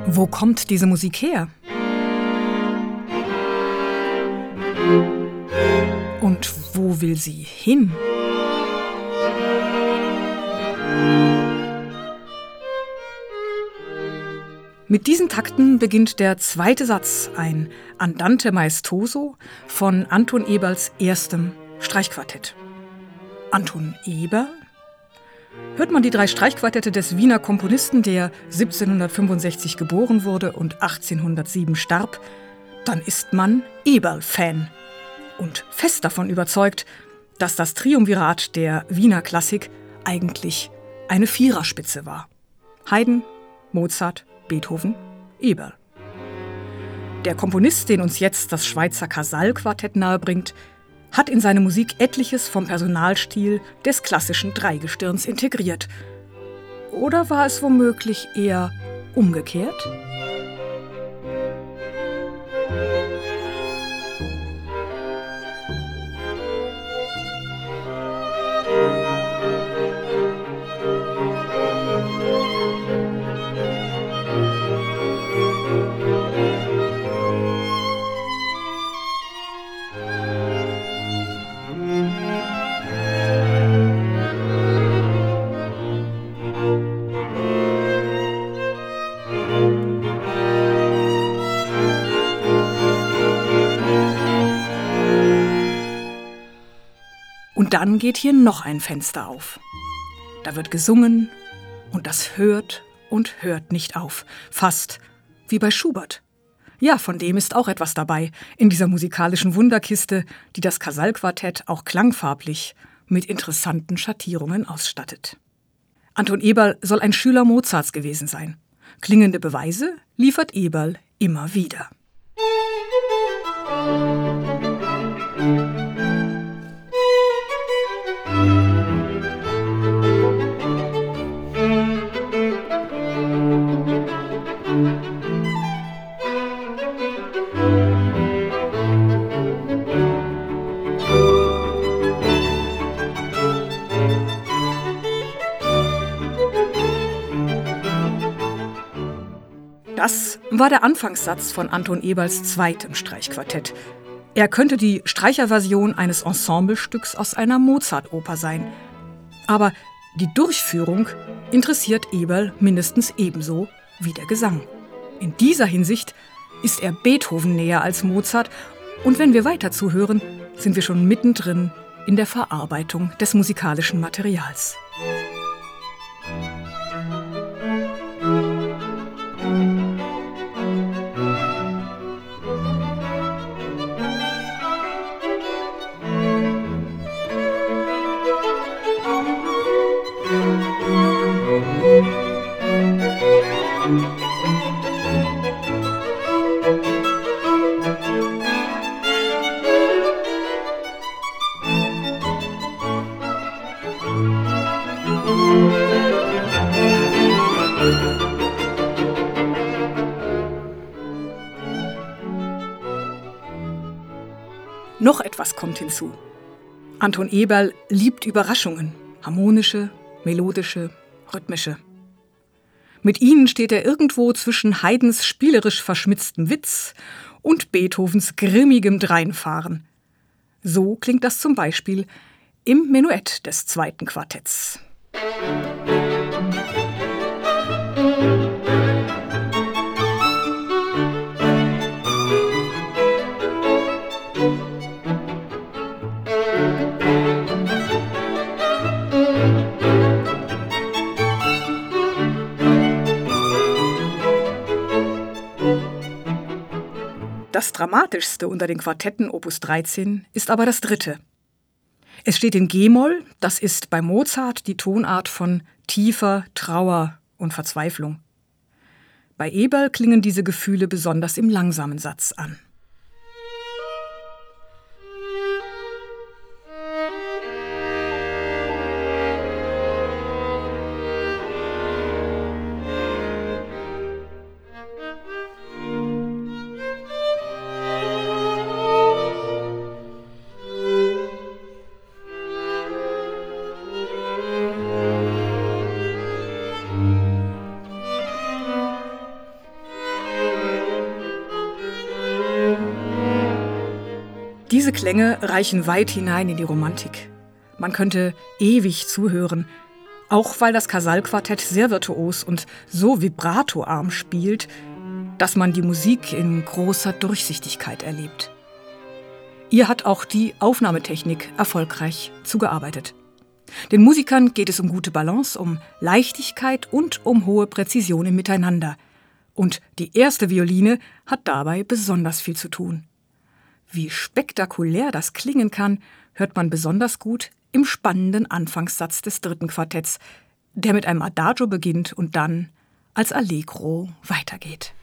Wo kommt diese Musik her? Und wo will sie hin? Mit diesen Takten beginnt der zweite Satz, ein Andante maestoso von Anton Eberls erstem Streichquartett. Anton Eberl? Hört man die 3 Streichquartette des Wiener Komponisten, der 1765 geboren wurde und 1807 starb, dann ist man Eberl-Fan und fest davon überzeugt, dass das Triumvirat der Wiener Klassik eigentlich eine Viererspitze war. Haydn, Mozart, Beethoven, Eberl. Der Komponist, den uns jetzt das Schweizer Casal-Quartett nahebringt, hat in seine Musik etliches vom Personalstil des klassischen Dreigestirns integriert. Oder war es womöglich eher umgekehrt? Und dann geht hier noch ein Fenster auf. Da wird gesungen und das hört und hört nicht auf. Fast wie bei Schubert. Ja, von dem ist auch etwas dabei in dieser musikalischen Wunderkiste, die das Casal-Quartett auch klangfarblich mit interessanten Schattierungen ausstattet. Anton Eberl soll ein Schüler Mozarts gewesen sein. Klingende Beweise liefert Eberl immer wieder. Das war der Anfangssatz von Anton Eberls zweitem Streichquartett. Er könnte die Streicherversion eines Ensemblestücks aus einer Mozart-Oper sein. Aber die Durchführung interessiert Eberl mindestens ebenso wie der Gesang. In dieser Hinsicht ist er Beethoven näher als Mozart. Und wenn wir weiter zuhören, sind wir schon mittendrin in der Verarbeitung des musikalischen Materials. Noch etwas kommt hinzu. Anton Eberl liebt Überraschungen, harmonische, melodische, rhythmische. Mit ihnen steht er irgendwo zwischen Haydns spielerisch verschmitztem Witz und Beethovens grimmigem Dreinfahren. So klingt das zum Beispiel im Menuett des zweiten Quartetts. Das Dramatischste unter den Quartetten Opus 13 ist aber das dritte. Es steht in G-Moll, das ist bei Mozart die Tonart von tiefer Trauer und Verzweiflung. Bei Eberl klingen diese Gefühle besonders im langsamen Satz an. Diese Klänge reichen weit hinein in die Romantik. Man könnte ewig zuhören, auch weil das Casal-Quartett sehr virtuos und so vibratoarm spielt, dass man die Musik in großer Durchsichtigkeit erlebt. Ihr hat auch die Aufnahmetechnik erfolgreich zugearbeitet. Den Musikern geht es um gute Balance, um Leichtigkeit und um hohe Präzision im Miteinander. Und die erste Violine hat dabei besonders viel zu tun. Wie spektakulär das klingen kann, hört man besonders gut im spannenden Anfangssatz des dritten Quartetts, der mit einem Adagio beginnt und dann als Allegro weitergeht.